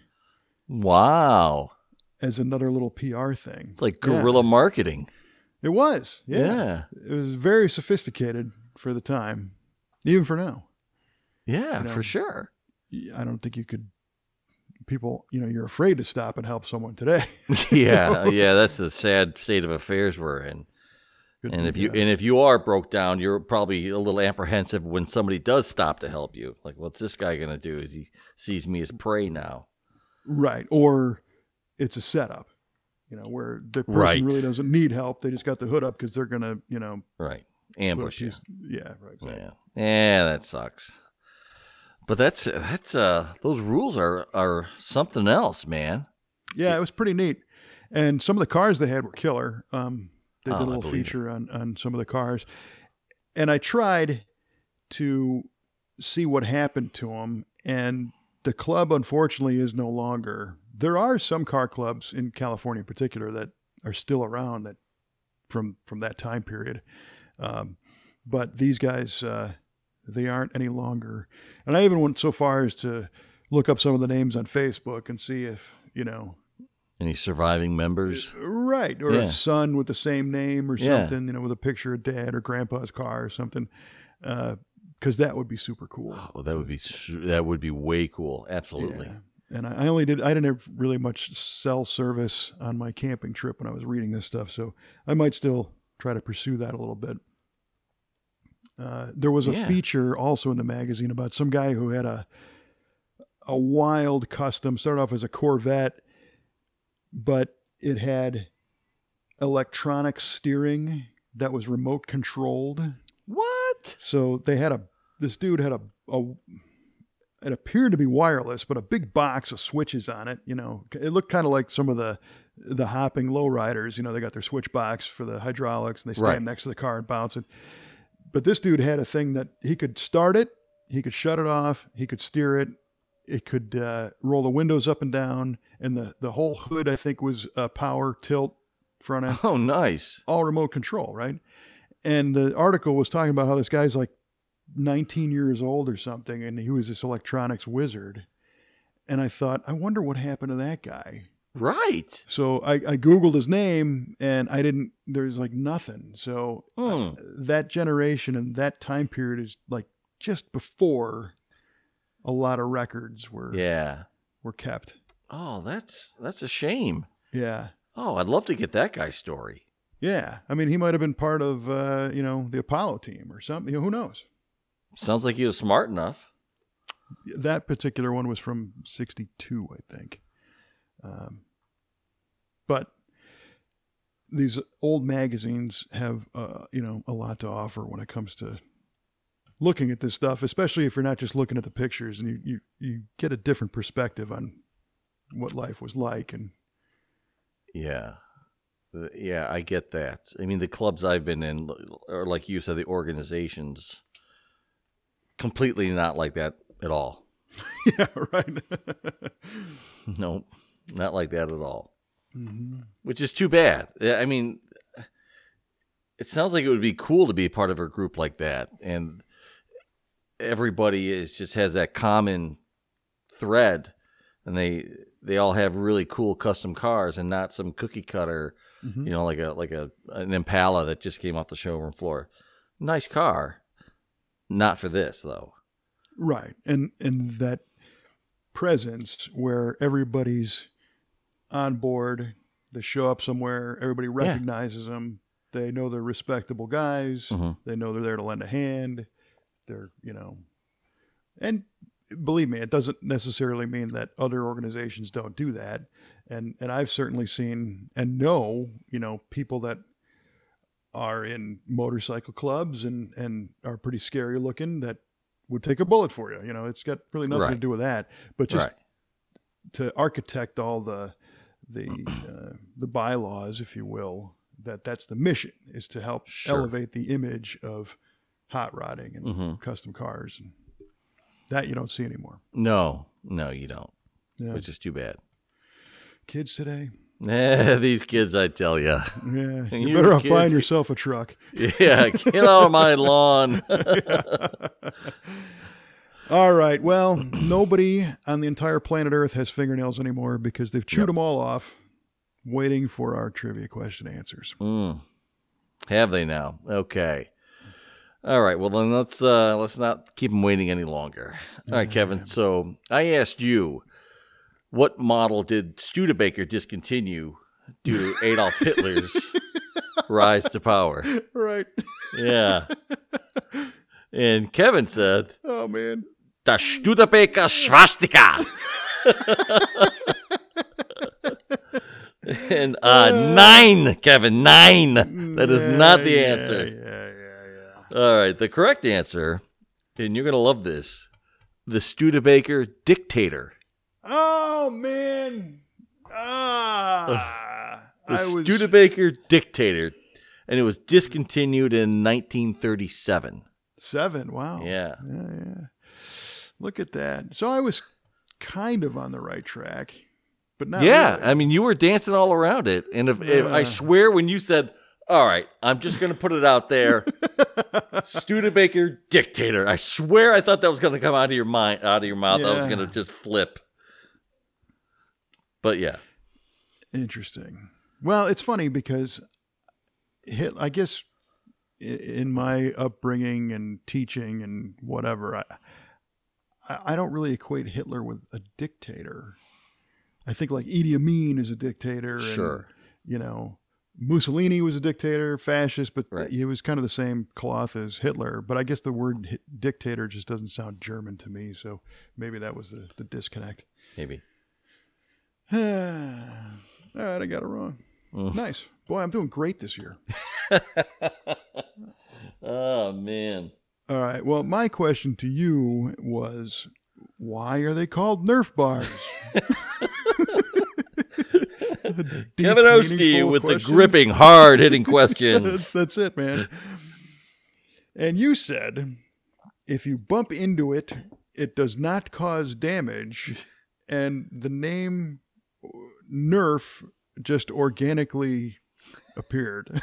Wow. As another little PR thing. It's like guerrilla marketing. It was. Yeah. It was very sophisticated for the time, even for now. Yeah, for sure. I don't think you could, people, you're afraid to stop and help someone today. Yeah. That's the sad state of affairs we're in. And if you are broke down, you're probably a little apprehensive when somebody does stop to help you. Like, what's this guy going to do? Is he sees me as prey now? Right. Or it's a setup, where the person really doesn't need help. They just got the hood up because they're going to, Right. Ambush you. Yeah. Right. Exactly. Yeah, that sucks. But that's those rules are something else, man. Yeah, it was pretty neat. And some of the cars they had were killer. They did a little feature on some of the cars. And I tried to see what happened to them. And the club, unfortunately, is no longer. There are some car clubs in California in particular that are still around that from that time period. But these guys, they aren't any longer. And I even went so far as to look up some of the names on Facebook and see if, any surviving members? Right. Or a son with the same name or something, with a picture of dad or grandpa's car or something. Because that would be super cool. Oh, that would be way cool. Absolutely. Yeah. And I didn't have really much cell service on my camping trip when I was reading this stuff. So I might still try to pursue that a little bit. There was a feature also in the magazine about some guy who had a wild custom, started off as a Corvette, but it had electronic steering that was remote controlled. What? So they had this dude had it appeared to be wireless, but a big box of switches on it. It looked kind of like some of the hopping lowriders. They got their switch box for the hydraulics and they stand next to the car and bounce it. But this dude had a thing that he could start it, he could shut it off, he could steer it. It could roll the windows up and down, and the whole hood, I think, was power, tilt, front end. Oh, nice. All remote control, right? And the article was talking about how this guy's like 19 years old or something, and he was this electronics wizard. And I thought, I wonder what happened to that guy. Right. So I Googled his name, and there's like nothing. So that generation and that time period is like just before a lot of records were kept. Oh, that's a shame. Yeah. Oh, I'd love to get that guy's story. Yeah. I mean, he might have been part of, the Apollo team or something. Who knows? Sounds like he was smart enough. That particular one was from 62, I think. But these old magazines have, a lot to offer when it comes to looking at this stuff, especially if you're not just looking at the pictures, and you get a different perspective on what life was like. And I get that. I mean, the clubs I've been in, or like you said, the organizations, completely not like that at all. Yeah, right. No, not like that at all. Mm-hmm. Which is too bad. I mean, it sounds like it would be cool to be part of a group like that, and everybody just has that common thread, and they all have really cool custom cars, and not some cookie cutter, like an Impala that just came off the showroom floor. Nice car, not for this though. Right. And that presence where everybody's on board, they show up somewhere, everybody recognizes them, they know they're respectable guys, they know they're there to lend a hand, they're, and believe me, it doesn't necessarily mean that other organizations don't do that. And I've certainly seen and know, people that are in motorcycle clubs and are pretty scary looking that would take a bullet for you. It's got really nothing to do with that, but just to architect all the bylaws, if you will, that's the mission, is to help elevate the image of hot rodding and custom cars. And that you don't see anymore. No, you don't. Yeah. Which is too bad. Kids today. These kids, I tell you. Yeah, you better off buying yourself a truck. Yeah, get out of my lawn. All right. Well, nobody on the entire planet Earth has fingernails anymore because they've chewed them all off, waiting for our trivia question answers. Have they now? Okay. All right. Well, then let's not keep them waiting any longer. All right, Kevin. So I asked you, what model did Studebaker discontinue due to Adolf Hitler's rise to power? Right. Yeah. And Kevin said, "Oh man, the Studebaker Swastika." And 9, Kevin, 9. That is not the answer. Yeah. All right, the correct answer, and you're gonna love this, the Studebaker Dictator. Oh man, the Studebaker Dictator, and it was discontinued in 1937. Wow. Yeah. Look at that. So I was kind of on the right track, but not. Yeah, really. I mean, you were dancing all around it, and if I swear, when you said, "All right, I'm just going to put it out there," Studebaker Dictator, I swear I thought that was going to come out of your mouth. Yeah. I was going to just flip. But yeah. Interesting. Well, it's funny because I guess in my upbringing and teaching and whatever, I don't really equate Hitler with a dictator. I think like Idi Amin is a dictator. Sure. And, Mussolini was a dictator, fascist, but he was kind of the same cloth as Hitler. But I guess the word dictator just doesn't sound German to me. So maybe that was the disconnect. Maybe. All right, I got it wrong. Nice. Boy, I'm doing great this year. Oh, man. All right. Well, my question to you was, why are they called Nerf bars? Kevin Oski with the gripping, hard-hitting questions. That's it, man. And you said, if you bump into it, it does not cause damage, and the name Nerf just organically appeared.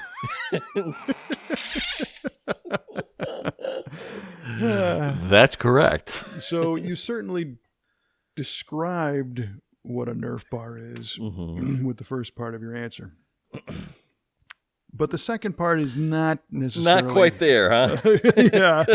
That's correct. So you certainly described what a Nerf bar is with the first part of your answer. But the second part is not necessarily... Not quite there, huh? Yeah.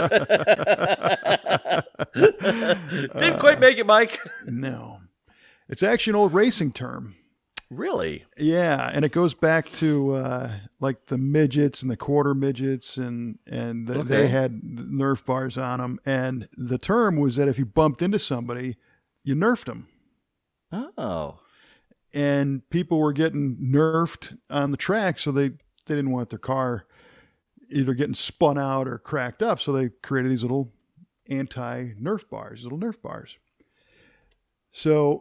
Didn't quite make it, Mike. No. It's actually an old racing term. Really? Yeah, and it goes back to like the midgets and the quarter midgets, and they had Nerf bars on them. And the term was that if you bumped into somebody, you nerfed them. Oh. And people were getting nerfed on the track, so they didn't want their car either getting spun out or cracked up, so they created these little anti-Nerf bars, little Nerf bars. So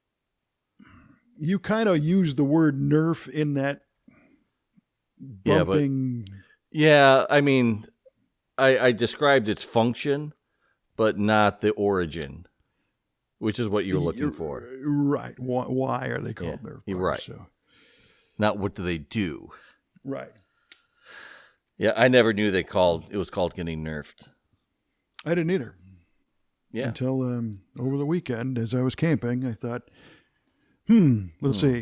you kind of use the word Nerf in that bumping. Yeah, I mean, I described its function, but not the origin, which is what you're looking for. Right. Why are they called Nerf bars? You're right. So. Not what do they do. Right. Yeah, I never knew it was called getting nerfed. I didn't either. Yeah. Until over the weekend, as I was camping, I thought, let's see.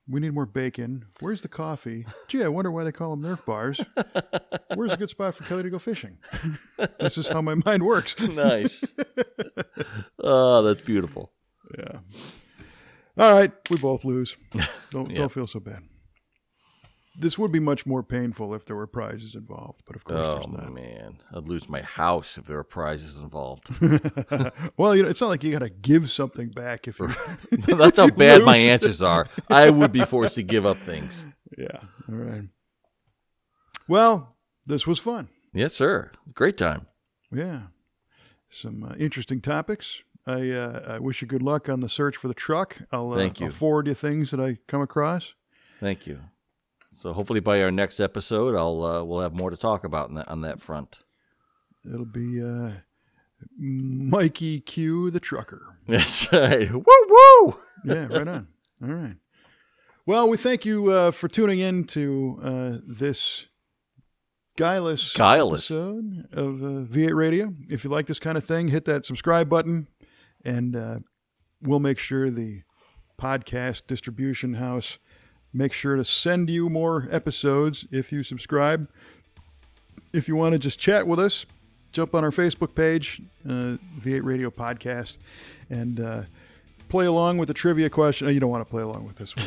We need more bacon. Where's the coffee? Gee, I wonder why they call them Nerf bars. Where's a good spot for Kelly to go fishing? This is how my mind works. Nice. Oh, that's beautiful. Yeah. All right, we both lose. Don't feel so bad. This would be much more painful if there were prizes involved, but of course there's not. Oh, man. I'd lose my house if there were prizes involved. Well, it's not like you got to give something back if you That's how bad my answers are. I would be forced to give up things. Yeah. All right. Well, this was fun. Yes, sir. Great time. Yeah. Some interesting topics. I wish you good luck on the search for the truck. Thank you. I'll forward you things that I come across. Thank you. So hopefully by our next episode, we'll have more to talk about on that front. It'll be Mikey Q, the trucker. That's right. Woo woo. Yeah, right on. All right. Well, we thank you for tuning in to this guileless episode of V8 Radio. If you like this kind of thing, hit that subscribe button, and we'll make sure the podcast distribution house makes sure to send you more episodes if you subscribe. If you want to just chat with us, jump on our Facebook page, V8 Radio Podcast, and play along with the trivia question. Oh, you don't want to play along with this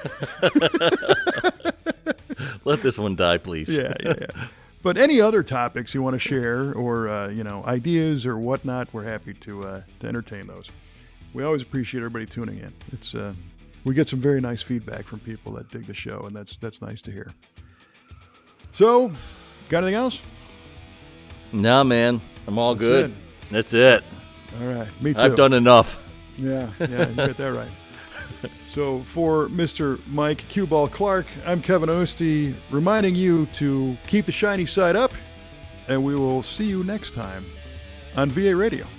one. Let this one die, please. Yeah. But any other topics you want to share, or ideas or whatnot, we're happy to entertain those. We always appreciate everybody tuning in. It's we get some very nice feedback from people that dig the show, and that's nice to hear. So, got anything else? No, man. I'm all good. It. That's it. All right. Me too. I've done enough. Yeah, you got that right. So for Mr. Mike Q-Ball Clark, I'm Kevin Ostie, reminding you to keep the shiny side up, and we will see you next time on VA Radio.